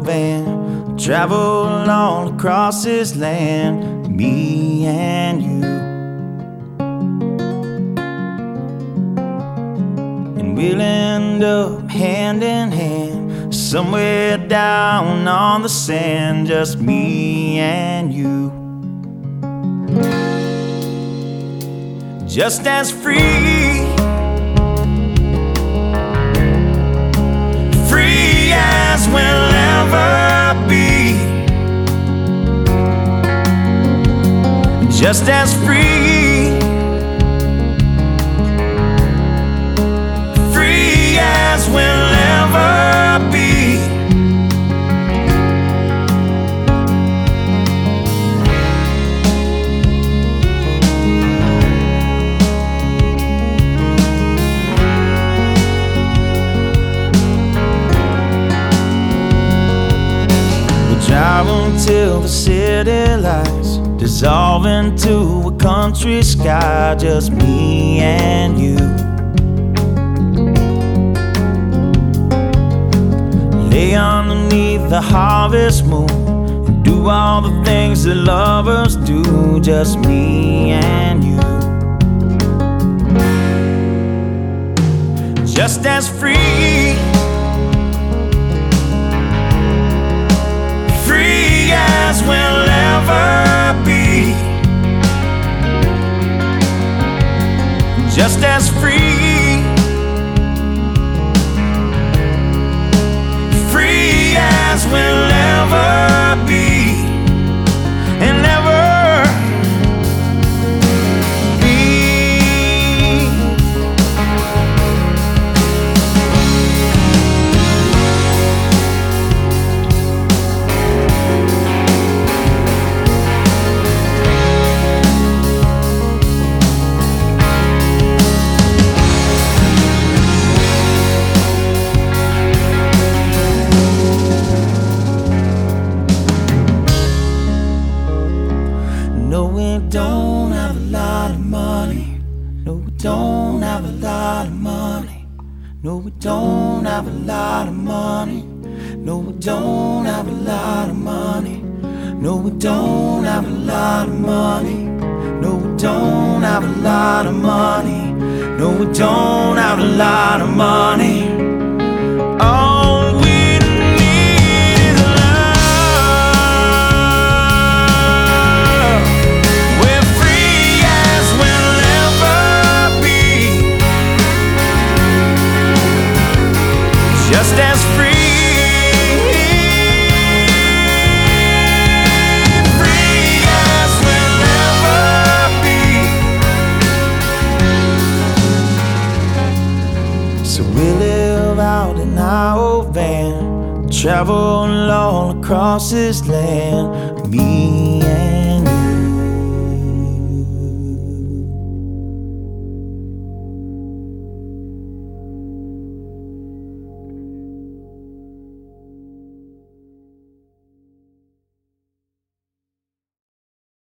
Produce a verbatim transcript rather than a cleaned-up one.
old van, travel all across this land, me and you. And we'll end up hand in hand, somewhere down on the sand, just me and you. Just as free, free as we'll ever be. Just as free, free as we'll ever be. Drive until the city lights dissolve into a country sky, just me and you. Lay underneath the harvest moon and do all the things that lovers do, just me and you. Just as free, free as we'll ever be. Just as free, free as we'll ever be. And ever be. No, we don't have a lot of money. No, we don't have a lot of money. No, we don't have a lot of money. No, we don't have a lot of money. No, we don't have a lot of money. No, we don't have a lot of money. No, we don't have a lot of money. All we just as free, free as we'll ever be. So we live out in our old van, travel all across this land, me and